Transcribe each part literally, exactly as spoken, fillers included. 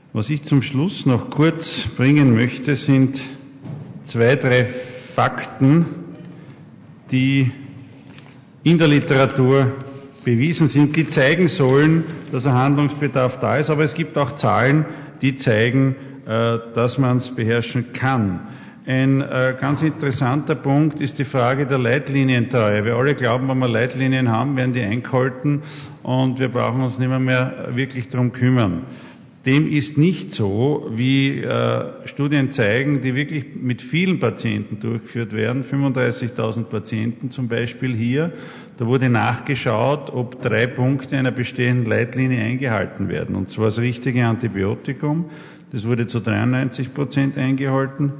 Was ich zum Schluss noch kurz bringen möchte, sind zwei, drei Fakten, die in der Literatur bewiesen sind, die zeigen sollen, dass ein Handlungsbedarf da ist, aber es gibt auch Zahlen, die zeigen, dass man es beherrschen kann. Ein äh, ganz interessanter Punkt ist die Frage der Leitlinientreue. Wir alle glauben, wenn wir Leitlinien haben, werden die eingehalten und wir brauchen uns nicht mehr, mehr wirklich darum kümmern. Dem ist nicht so, wie äh, Studien zeigen, die wirklich mit vielen Patienten durchgeführt werden, fünfunddreißigtausend Patienten zum Beispiel hier. Da wurde nachgeschaut, ob drei Punkte einer bestehenden Leitlinie eingehalten werden. Und zwar das richtige Antibiotikum, das wurde zu dreiundneunzig Prozent eingehalten.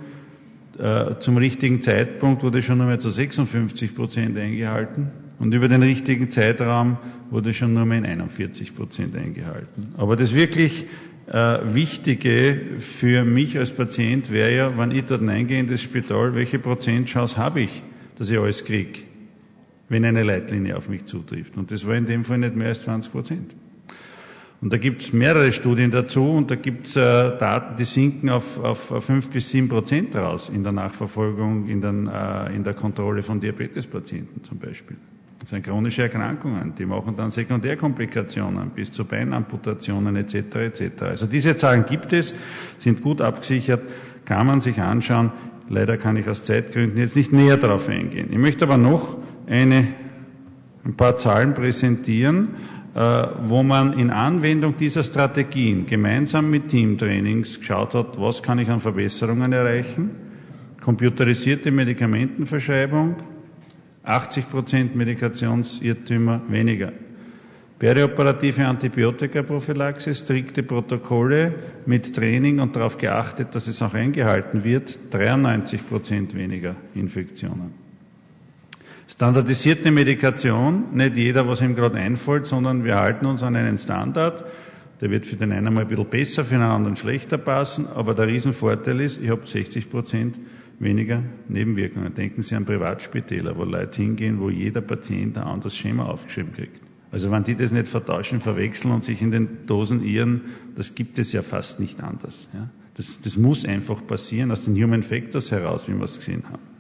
Zum richtigen Zeitpunkt wurde schon nur mehr zu sechsundfünfzig Prozent eingehalten und über den richtigen Zeitraum wurde schon nur mehr in einundvierzig Prozent eingehalten. Aber das wirklich äh, Wichtige für mich als Patient wäre ja, wenn ich dort reingehe in das Spital, welche Prozentchance habe ich, dass ich alles kriege, wenn eine Leitlinie auf mich zutrifft. Und das war in dem Fall nicht mehr als zwanzig Prozent. Und da gibt es mehrere Studien dazu und da gibt es äh, Daten, die sinken auf, auf fünf bis sieben Prozent raus in der Nachverfolgung, in, den, äh, in der Kontrolle von Diabetespatienten zum Beispiel. Das sind chronische Erkrankungen, die machen dann Sekundärkomplikationen bis zu Beinamputationen et cetera et cetera. Also diese Zahlen gibt es, sind gut abgesichert, kann man sich anschauen. Leider kann ich aus Zeitgründen jetzt nicht näher darauf eingehen. Ich möchte aber noch eine, ein paar Zahlen präsentieren, wo man in Anwendung dieser Strategien gemeinsam mit Teamtrainings geschaut hat, was kann ich an Verbesserungen erreichen. Computerisierte Medikamentenverschreibung, achtzig Prozent Medikationsirrtümer weniger. Perioperative Antibiotikaprophylaxe, strikte Protokolle mit Training und darauf geachtet, dass es auch eingehalten wird, dreiundneunzig Prozent weniger Infektionen. Standardisierte Medikation, nicht jeder, was ihm gerade einfällt, sondern wir halten uns an einen Standard. Der wird für den einen mal ein bisschen besser, für den anderen schlechter passen, aber der Riesenvorteil ist, ich habe sechzig Prozent weniger Nebenwirkungen. Denken Sie an Privatspitäler, wo Leute hingehen, wo jeder Patient ein anderes Schema aufgeschrieben kriegt. Also wenn die das nicht vertauschen, verwechseln und sich in den Dosen irren, das gibt es ja fast nicht anders. Ja? Das, das muss einfach passieren, aus den Human Factors heraus, wie wir es gesehen haben.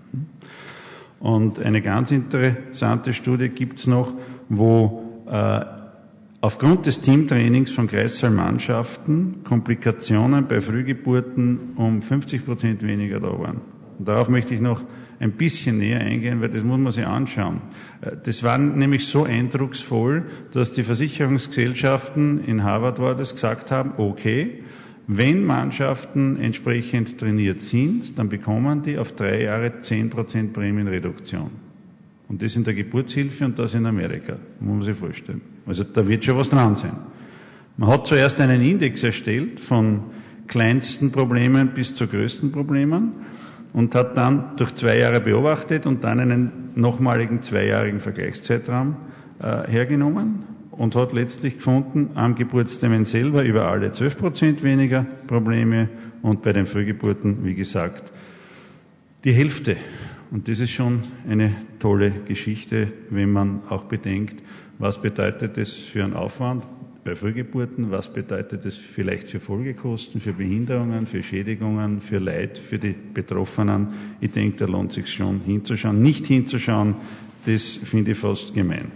Und eine ganz interessante Studie gibt's noch, wo äh, aufgrund des Teamtrainings von Kreissaalmannschaften Komplikationen bei Frühgeburten um fünfzig Prozent weniger da waren. Und darauf möchte ich noch ein bisschen näher eingehen, weil das muss man sich anschauen. Das war nämlich so eindrucksvoll, dass die Versicherungsgesellschaften, in Harvard war das, gesagt haben, okay, wenn Mannschaften entsprechend trainiert sind, dann bekommen die auf drei Jahre zehn Prozent Prämienreduktion. Und das in der Geburtshilfe und das in Amerika, muss man sich vorstellen. Also da wird schon was dran sein. Man hat zuerst einen Index erstellt von kleinsten Problemen bis zu größten Problemen und hat dann durch zwei Jahre beobachtet und dann einen nochmaligen zweijährigen Vergleichszeitraum äh, hergenommen und hat letztlich gefunden, am Geburtstermin selber über alle zwölf Prozent weniger Probleme und bei den Frühgeburten, wie gesagt, die Hälfte. Und das ist schon eine tolle Geschichte, wenn man auch bedenkt, was bedeutet das für einen Aufwand bei Frühgeburten, was bedeutet das vielleicht für Folgekosten, für Behinderungen, für Schädigungen, für Leid, für die Betroffenen. Ich denke, da lohnt es sich schon hinzuschauen. Nicht hinzuschauen, das finde ich fast gemein.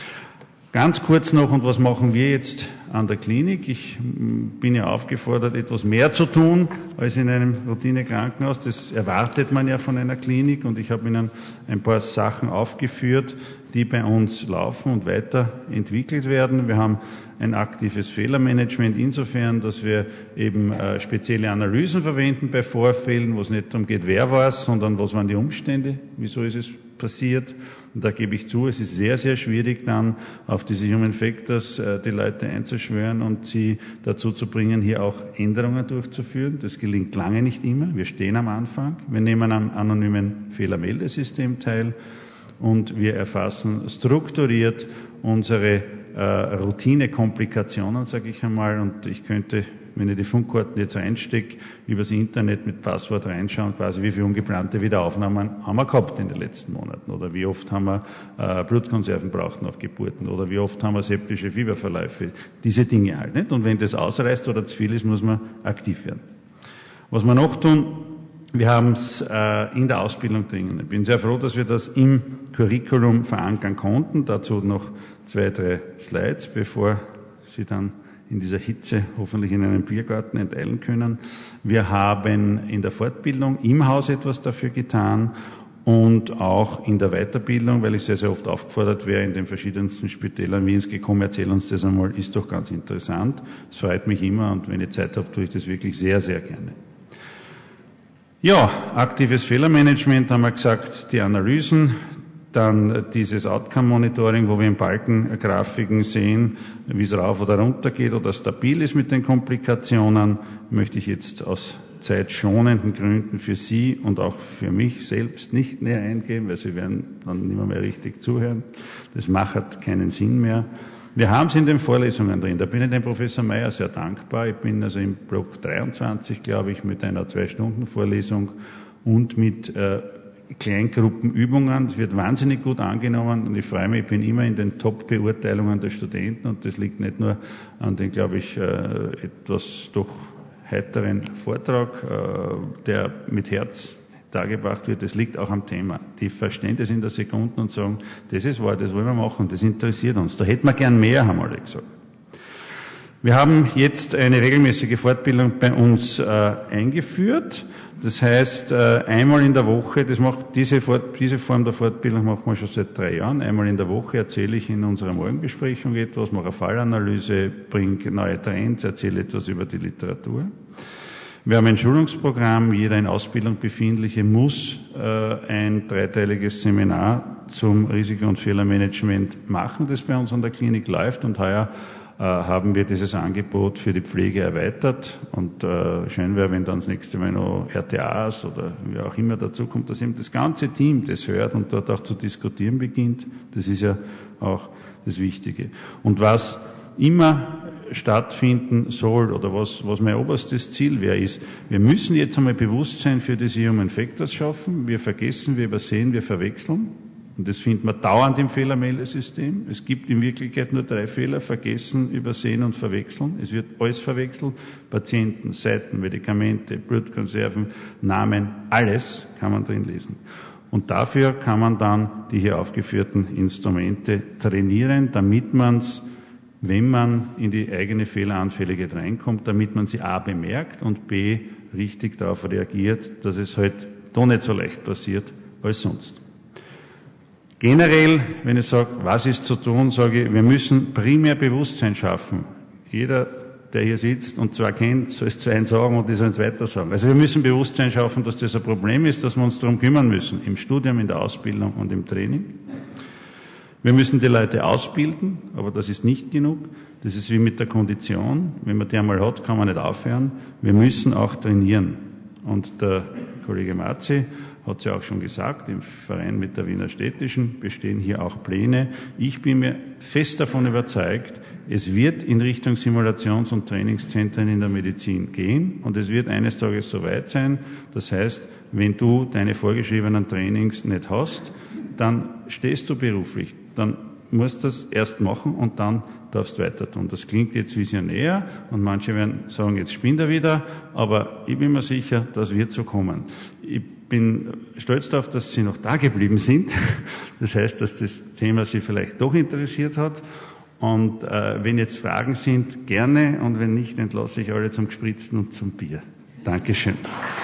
Ganz kurz noch, und was machen wir jetzt an der Klinik? Ich bin ja aufgefordert, etwas mehr zu tun als in einem Routine-Krankenhaus. Das erwartet man ja von einer Klinik, und ich habe Ihnen ein paar Sachen aufgeführt, die bei uns laufen und weiterentwickelt werden. Wir haben ein aktives Fehlermanagement insofern, dass wir eben äh, spezielle Analysen verwenden bei Vorfällen, wo es nicht darum geht, wer war es, sondern was waren die Umstände, wieso ist es passiert. Und da gebe ich zu, es ist sehr, sehr schwierig dann auf diese Human Factors äh, die Leute einzuschwören und sie dazu zu bringen, hier auch Änderungen durchzuführen. Das gelingt lange nicht immer. Wir stehen am Anfang. Wir nehmen am anonymen Fehlermeldesystem teil und wir erfassen strukturiert unsere äh, Routine-Komplikationen, sage ich einmal, und ich könnte, wenn ich die Funkkarten jetzt einstecke, übers Internet mit Passwort reinschauen, quasi wie viele ungeplante Wiederaufnahmen haben wir gehabt in den letzten Monaten, oder wie oft haben wir äh, Blutkonserven braucht nach Geburten, oder wie oft haben wir septische Fieberverläufe, diese Dinge halt, nicht? Und wenn das ausreißt oder zu viel ist, muss man aktiv werden. Was wir noch tun, wir haben es äh, in der Ausbildung drinnen. Ich bin sehr froh, dass wir das im Curriculum verankern konnten. Dazu noch zwei, drei Slides, bevor Sie dann in dieser Hitze hoffentlich in einem Biergarten enteilen können. Wir haben in der Fortbildung im Haus etwas dafür getan und auch in der Weiterbildung, weil ich sehr, sehr oft aufgefordert wäre, in den verschiedensten Spitälern Wiens gekommen, erzähl uns das einmal, ist doch ganz interessant. Es freut mich immer und wenn ich Zeit habe, tue ich das wirklich sehr, sehr gerne. Ja, aktives Fehlermanagement haben wir gesagt, die Analysen, dann dieses Outcome-Monitoring, wo wir in Balkengrafiken sehen, wie es rauf oder runter geht oder stabil ist mit den Komplikationen, möchte ich jetzt aus zeitschonenden Gründen für Sie und auch für mich selbst nicht näher eingehen, weil Sie werden dann nicht mehr, mehr richtig zuhören. Das macht keinen Sinn mehr. Wir haben es in den Vorlesungen drin. Da bin ich dem Professor Meyer sehr dankbar. Ich bin also im Block dreiundzwanzig, glaube ich, mit einer Zwei-Stunden-Vorlesung und mit äh, Kleingruppenübungen. Das wird wahnsinnig gut angenommen und ich freue mich, ich bin immer in den Top-Beurteilungen der Studenten und das liegt nicht nur an den, glaube ich, äh, etwas doch heiteren Vortrag, äh, der mit Herz dargebracht wird, das liegt auch am Thema. Die verstehen das in der Sekunde und sagen, das ist wahr, das wollen wir machen, das interessiert uns. Da hätten wir gern mehr, haben alle gesagt. Wir haben jetzt eine regelmäßige Fortbildung bei uns äh, eingeführt. Das heißt, äh, einmal in der Woche, das macht diese, Fort, diese Form der Fortbildung machen wir schon seit drei Jahren. Einmal in der Woche erzähle ich in unserer Morgenbesprechung etwas, mache eine Fallanalyse, bringe neue Trends, erzähle etwas über die Literatur. Wir haben ein Schulungsprogramm, jeder in Ausbildung befindliche muss äh, ein dreiteiliges Seminar zum Risiko- und Fehlermanagement machen, das bei uns an der Klinik läuft und heuer äh, haben wir dieses Angebot für die Pflege erweitert und äh, schön wäre, wenn dann das nächste Mal noch R T As oder wie auch immer dazu kommt, dass eben das ganze Team das hört und dort auch zu diskutieren beginnt. Das ist ja auch das Wichtige. Und was immer stattfinden soll oder was, was mein oberstes Ziel wäre, ist, wir müssen jetzt einmal Bewusstsein für diese Human Factors schaffen. Wir vergessen, wir übersehen, wir verwechseln. Und das finden wir dauernd im Fehlermeldesystem. Es gibt in Wirklichkeit nur drei Fehler, vergessen, übersehen und verwechseln. Es wird alles verwechselt. Patienten, Seiten, Medikamente, Blutkonserven, Namen, alles kann man drin lesen. Und dafür kann man dann die hier aufgeführten Instrumente trainieren, damit man es, wenn man in die eigene Fehleranfälligkeit reinkommt, damit man sie A bemerkt und B richtig darauf reagiert, dass es halt doch nicht so leicht passiert als sonst. Generell, wenn ich sage, was ist zu tun, sage ich, wir müssen primär Bewusstsein schaffen. Jeder, der hier sitzt und zwar kennt, soll es zu einem sagen und die sollen es weiter sagen. Also wir müssen Bewusstsein schaffen, dass das ein Problem ist, dass wir uns darum kümmern müssen, im Studium, in der Ausbildung und im Training. Wir müssen die Leute ausbilden, aber das ist nicht genug. Das ist wie mit der Kondition. Wenn man die einmal hat, kann man nicht aufhören. Wir müssen auch trainieren. Und der Kollege Marzi hat es ja auch schon gesagt, im Verein mit der Wiener Städtischen bestehen hier auch Pläne. Ich bin mir fest davon überzeugt, es wird in Richtung Simulations- und Trainingszentren in der Medizin gehen und es wird eines Tages soweit sein. Das heißt, wenn du deine vorgeschriebenen Trainings nicht hast, dann stehst du beruflich. Dann musst du das erst machen und dann darfst du weiter tun. Das klingt jetzt visionär und manche werden sagen, jetzt spinnt er wieder, aber ich bin mir sicher, das wird so kommen. Ich bin stolz darauf, dass Sie noch da geblieben sind. Das heißt, dass das Thema Sie vielleicht doch interessiert hat. Und äh, wenn jetzt Fragen sind, gerne und wenn nicht, entlasse ich alle zum Gespritzten und zum Bier. Dankeschön.